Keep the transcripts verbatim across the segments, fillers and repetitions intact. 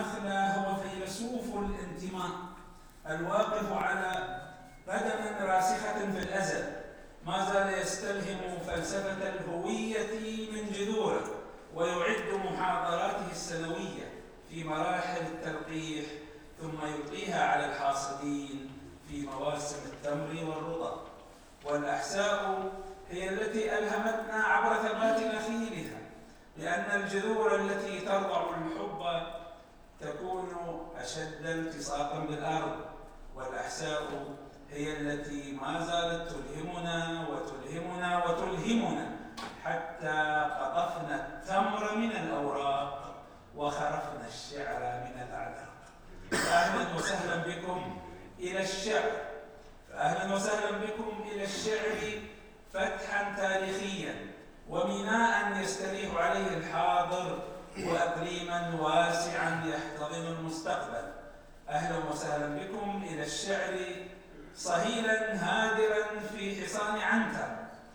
النخلة هو فيلسوف الانتماء الواقف على قدم راسخة في الأزل، ما زال يستلهم فلسفة الهوية من جذوره، ويعد محاضراته السنوية في مراحل التلقيح ثم يلقيها على الحاصدين في مواسم التمر والرطب. والأحساء هي التي ألهمتنا عبر ثبات نخيلها لأن الجذور التي ترضع الحب تكون أشد التصاقا بالأرض، والأحساء هي التي ما زالت تلهمنا وتلهمنا وتلهمنا حتى قطفنا التمر من الأوراق وخرفنا الشعر من الأعلاق. فأهلا وسهلا بكم إلى الشعر فأهلا وسهلا بكم إلى الشعر فتحا تاريخيا وميناء يستريح عليه الحاضر وأقليما واسعا يحتضن المستقبل. أهلا وسهلا بكم إلى الشعر صهيلا هادرا في حصان عنتر،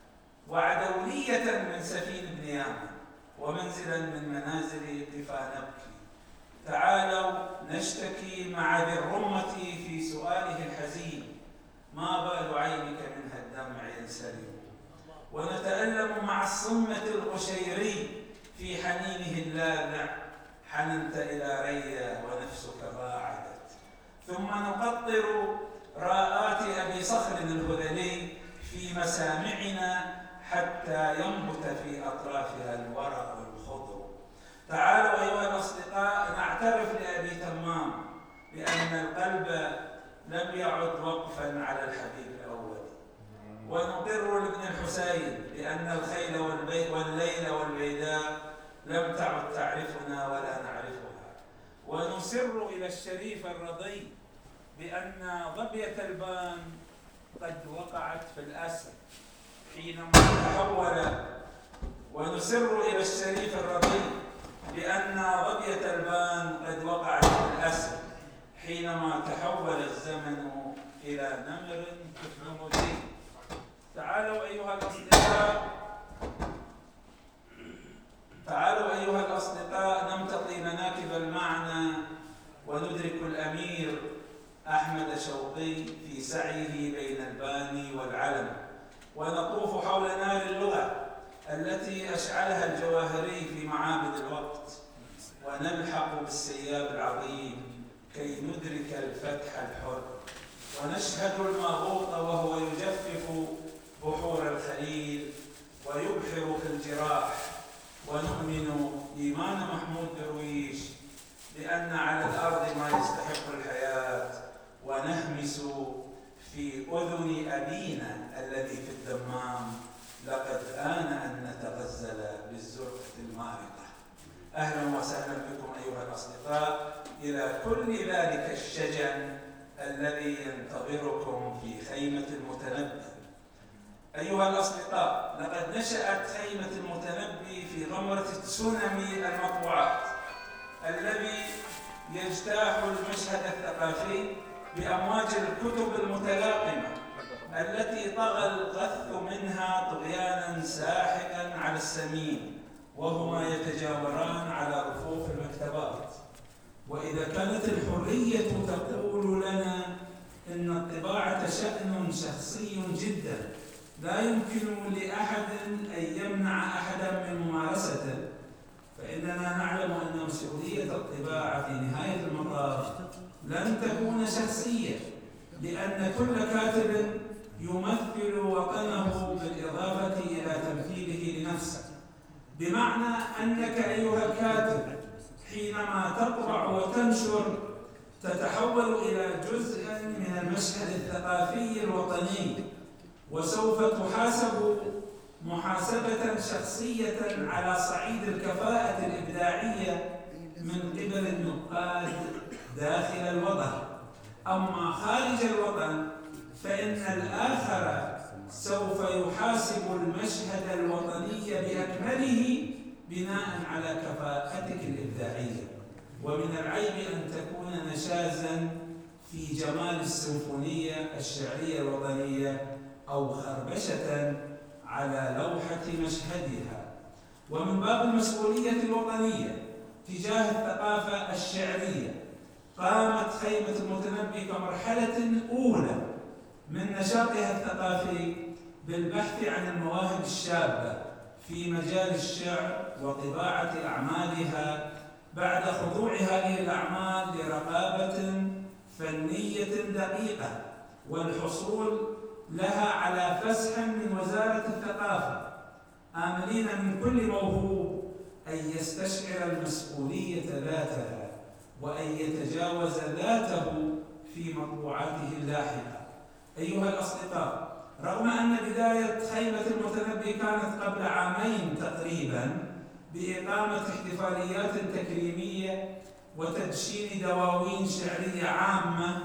وعدولية من سفين بن يامن، ومنزلا من منازل قفا نبكي. تعالوا نشتكي مع ذي الرمة في سؤاله الحزين: ما بال عينك منها الدمع ينسلب؟ ونتألم مع الصمة القشيري في حنينه اللاذع: حننت إلى ريا ونفسك باعدت. ثم نقطر راءات أبي صخر الهذلي في مسامعنا حتى ينبت في أطرافها الورق والخضر. تعالوا أيها الأصدقاء نعترف لأبي تمام بأن القلب لم يعد وقفا على الحبيب الأول، ونقر لابن الحسين بأن الخيل والليل والبيداء لم تعد تعرفنا ولا نعرفها، ونسر إلى الشريف الرضي بأن ظبية البان قد وقعت في الأسر حينما تحول ونسر إلى الشريف الرضي بأن ظبية البان قد وقعت في الأسر حينما تحول الزمن إلى نمر كفنمودي. تعالوا أيها الأصدقاء تعالوا أيها الأصدقاء نمتطي مناكب المعنى وندرك الأمير أحمد شوقي في سعيه بين الباني والعلم، ونطوف حول نار اللغة التي أشعلها الجواهري في معابد الوقت، ونلحق بالسياب العظيم كي ندرك الفتح الحر، ونشهد المغوط وهو يجفف بحور الخليل ويبحر في الجراح، ونؤمن إيمان محمود درويش بأن على الأرض ما يستحق الحياة، ونهمس في أذن أبينا الذي في الدمام: لقد آن أن نتغزل بالزرقة المارقة. أهلا وسهلا بكم أيها الأصدقاء إلى كل ذلك الشجن الذي ينتظركم في خيمة المتنبي. أيها الأصدقاء، لقد نشأت خيمة المتنبي في غمرة تسونامي المطبوعات الذي يجتاح المشهد الثقافي بأمواج الكتب المتلاقمة التي طغى الغث منها طغيانا ساحقا على السمين وهما يتجاوران على رفوف المكتبات. وإذا كانت الحرية تقول لنا إن الطباعة شأن شخصي جدا لا يمكن لأحد أن يمنع أحدا من ممارسته، فإننا نعلم أن مسؤولية الطباعة في نهاية المطاف لن تكون شخصية، لأن كل كاتب يمثل وطنه بالإضافة إلى تمثيله لنفسه، بمعنى أنك أيها الكاتب حينما تطبع وتنشر تتحول إلى جزء من المشهد الثقافي الوطني، وسوف تحاسب محاسبة شخصية على صعيد الكفاءة الإبداعية من قبل النقاد داخل الوطن. أما خارج الوطن فإن الآخر سوف يحاسب المشهد الوطني بأكمله بناء على كفاءتك الإبداعية. ومن العيب أن تكون نشازا في جمال السيمفونية الشعرية الوطنية أو خربشة على لوحة مشهدها. ومن باب المسؤولية الوطنية تجاه الثقافة الشعرية. قامت خيمة المتنبي كمرحلة أولى من نشاطها الثقافي بالبحث عن المواهب الشابة في مجال الشعر وطباعة أعمالها بعد خضوع هذه الأعمال لرقابة فنية دقيقة والحصول لها على فسح من وزارة الثقافة، آملين من كل موهوب أن يستشعر المسؤولية ذاتها وأن يتجاوز ذاته في مطبوعاته اللاحقة. أيها الأصدقاء، رغم أن بداية خيمة المتنبي كانت قبل عامين تقريبا بإقامة احتفاليات تكريمية وتدشين دواوين شعرية عامة،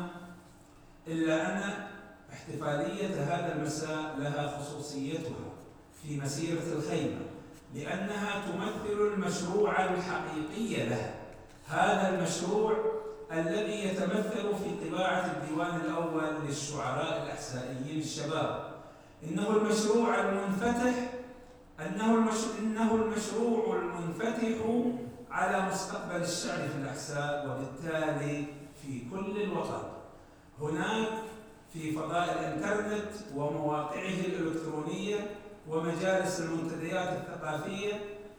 إلا أن احتفالية هذا المساء لها خصوصيتها في مسيرة الخيمة، لأنها تمثل المشروع الحقيقي لها. هذا المشروع الذي يتمثل في طباعة الديوان الأول للشعراء الأحسائيين الشباب. إنه المشروع المنفتح أنه, المش... إنه المشروع المنفتح على مستقبل الشعر في الأحساء، وبالتالي في كل الوطن. هناك في فضاء الإنترنت ومواقعه الإلكترونية ومجالس المنتديات الثقافية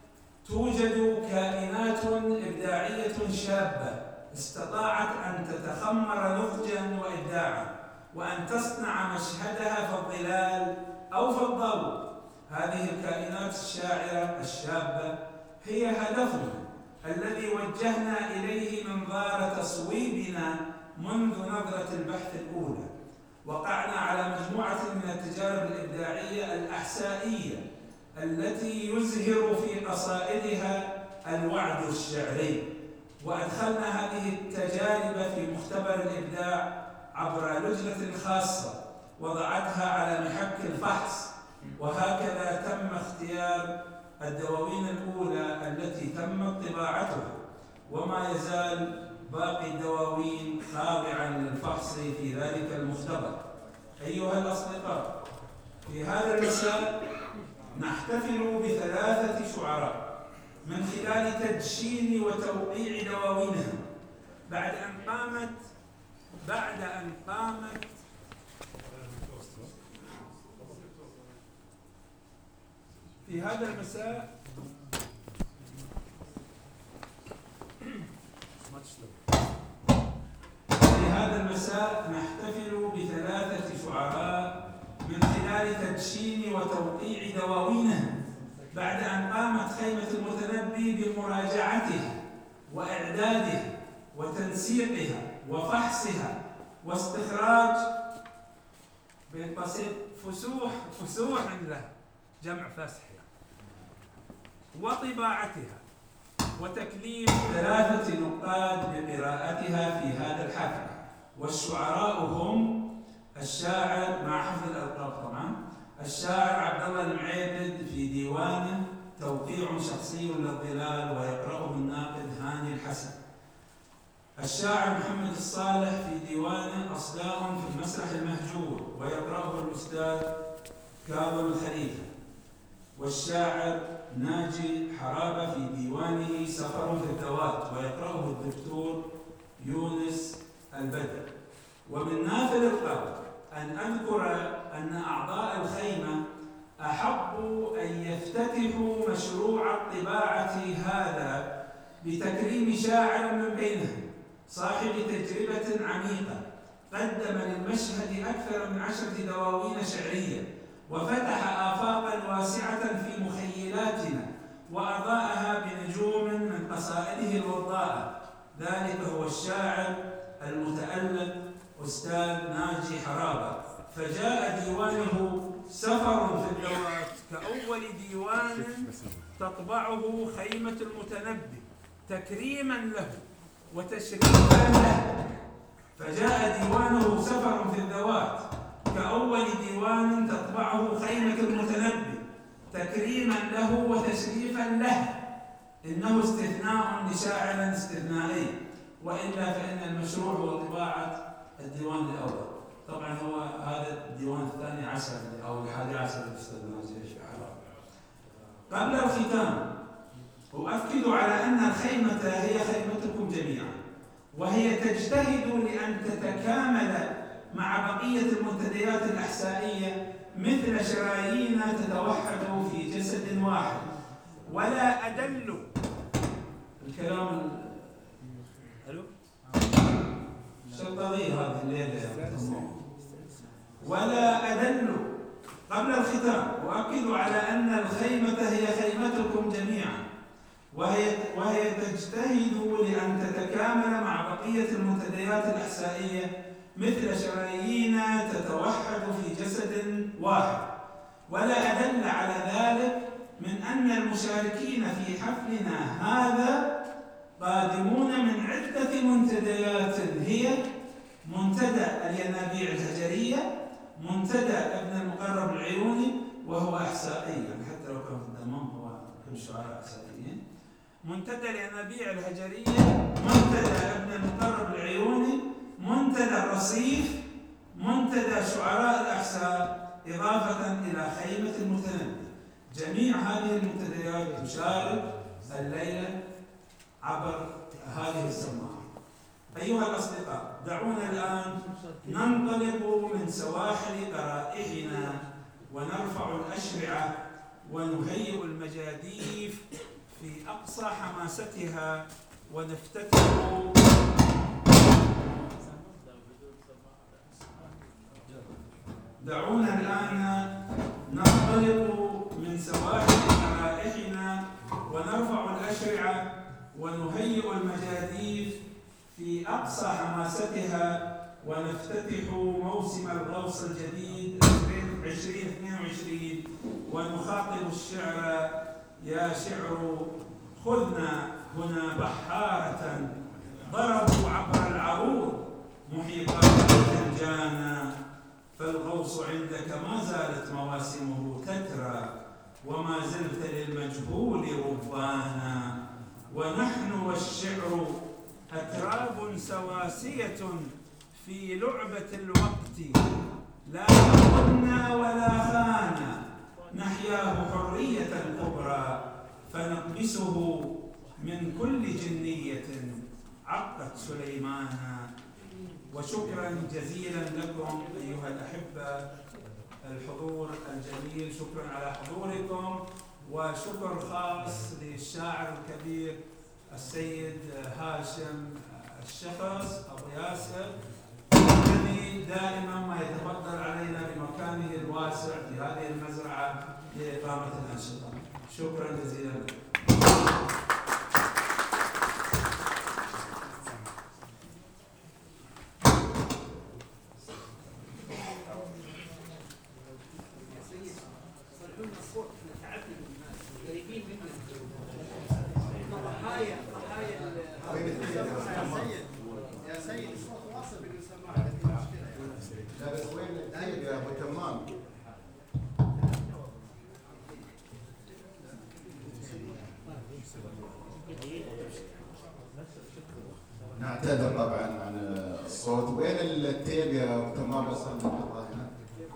توجد كائنات إبداعية شابة استطاعت أن تتخمر نضجا وإبداعا وأن تصنع مشهدها في الظلال أو في الضوء. هذه الكائنات الشاعرة الشابة هي هدفنا الذي وجهنا إليه منظار تصويبنا منذ نظرة البحث الأولى. وقعنا على مجموعة من التجارب الإبداعية الأحسائية التي يزهر في قصائدها الوعد الشعري، وأدخلنا هذه التجارب في مختبر الإبداع عبر لجنة خاصة وضعتها على محك الفحص. وهكذا تم اختيار الدواوين الأولى التي تمت طباعتها، وما يزال باقي الدواوين خاضعا للفحص في ذلك المختبر. أيها الأصدقاء، في هذا المساء نحتفل بثلاثة شعراء من خلال تدشين وتوقيع دواوينها بعد أن قامت بعد أن قامت في هذا المساء في هذا المساء نحتفل بثلاثة شعراء من خلال تدشين وتوقيع دواوينها بعد أن قامت خيمة المتنبي بمراجعتها وإعدادها وتنسيقها وفحصها واستخراج بالبسيط فسوح فسوح لها جمع فسح وطباعتها وتكليف ثلاثة نقاد بقراءتها في هذا الحفل. والشعراء هم الشاعر مع حفظ الألقاب طبعا الشاعر عبد الله المعيبد في ديوانه توقيع شخصي للظلال ويقرأه الناقد هاني الحسن، الشاعر محمد الصالح في ديوانه أصداء في المسرح المهجور ويقرأه الأستاذ كاظم الخليفة، والشاعر ناجي حرابة في ديوانه سفر في الذوات ويقرأه الدكتور يونس البدر. ومن نافذ القول أن أذكر أن أعضاء الخيمة أحبوا أن يفتتحوا مشروع الطباعة هذا بتكريم شاعر من بينهم صاحب تجربة عميقة قدم للمشهد أكثر من عشرة دواوين شعرية وفتح آفاقا واسعة في مخيلاتنا وأضاءها بنجوم من قصائده الوضاءة. ذلك هو الشاعر المتألق أستاذ ناجي حرابة. فجاء ديوانه سفر في الذوات كأول ديوان تطبعه خيمة المتنبي تكريما له وتشريفا له. فجاء ديوانه سفر في الذوات كأول ديوان تطبعه خيمة المتنبي تكريما له وتشريفا له. إنه استثناء لشاعر استثنائي، وإلا فإن المشروع هو طباعة الديوان الأول. طبعا هو هذا الديوان الثاني عشر أو الحادي عشر للأستاذ ناجي حرابة. قبل الختام أؤكد على أن الخيمة هي خيمتكم جميعا، وهي تجتهد لأن تتكامل مع بقية المنتديات الأحسائية مثل شرايين تتوحد في جسد واحد. ولا أدل الكلام الو شطري هذه الليلة ولا أدل قبل الختام أؤكد على أن الخيمة هي خيمتكم جميعا، وهي وهي تجتهد لأن تتكامل مع بقية المنتديات الأحسائية مثل شرايين تتوحد في جسد واحد. ولا أدل على ذلك من أن المشاركين في حفلنا هذا قادمون من عدة منتديات، هي منتدى الينابيع الهجرية، منتدى ابن المقرب العيوني وهو أحسائي، يعني حتى لو كان في الدمام هو كل شعراء أحسائيين، منتدى الينابيع الهجرية، منتدى ابن المقرب العيوني، منتدى الرصيف، منتدى شعراء الأحساء، إضافة إلى خيمة المتنبي. جميع هذه المنتديات تشارك الليلة عبر هذه السماعة. أيها الأصدقاء، دعونا الآن ننطلق من سواحل قرائحنا ونرفع الأشرعة ونهيئ المجاديف في أقصى حماستها ونفتتح دعونا الآن ننطلق من سواحل قرائحنا ونرفع الأشرعة ونهيئ المجاديف في أقصى حماستها ونفتتح موسم الغوص الجديد عشرين اثنين وعشرين ونخاطب الشعر: يا شعر خذنا هنا بحارة ضربوا عبر العروض محيطات الجانا، فالغوص عندك ما زالت مواسمه تترى وما زلت للمجهول ربانا، ونحن والشعر أتراب سواسية في لعبة الوقت، لا أخذنا ولا خانا، نحياه حرية الكبرى فنقبسه من كل جنية عقت سليمانا. وشكرا جزيلا لكم أيها الأحبة الحضور الجميل، شكرا على حضوركم، وشكر خاص للشاعر الكبير السيد هاشم الشخص أبو ياسر الذي دائما ما يتفضل علينا بمكانه الواسع في هذه المزرعة لإقامة الأنشطة. شكرا جزيلا لكم. نعتذر طبعا عن الصوت. وين التيب يا ابو تمام؟ وصلنا نحطها هنا.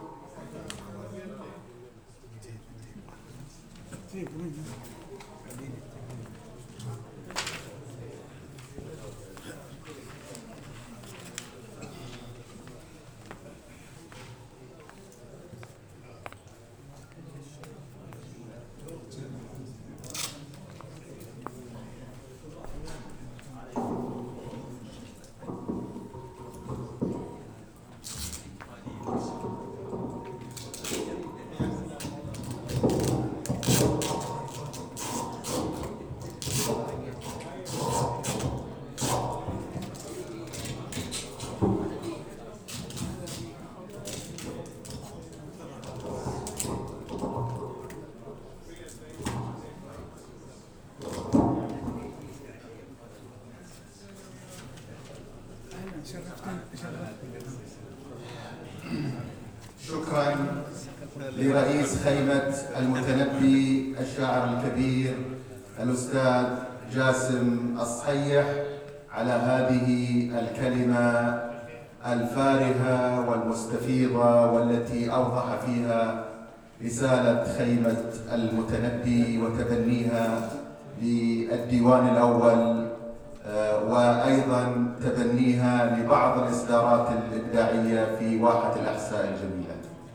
شكرا لرئيس خيمة المتنبي الشاعر الكبير الأستاذ جاسم الصحيح على هذه الكلمة الفارهة والمستفيضة والتي أوضح فيها رسالة خيمة المتنبي وتبنيها للديوان الأول، وأيضا تبنيها لبعض الإصدارات الإبداعية في واحة الأحساء الجميلة.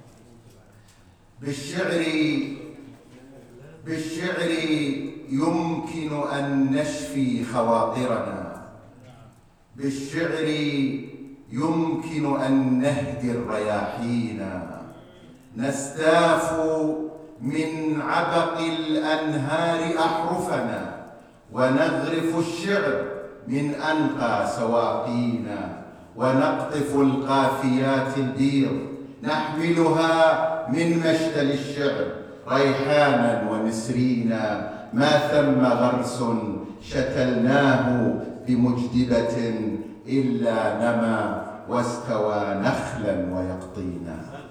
بالشعر بالشعر يمكن أن نشفي خواطرنا، بالشعر يمكن أن نهدي الرياحين، نستاف من عبق الأنهار أحرفنا، ونغرف الشعر من أنقى سواقينا، ونقطف القافيات البيض نحملها من مشتل الشعر ريحانا ونسرينا، ما ثم غرس شتلناه بمجدبة إلا نما واستوى نخلا ويقطينا.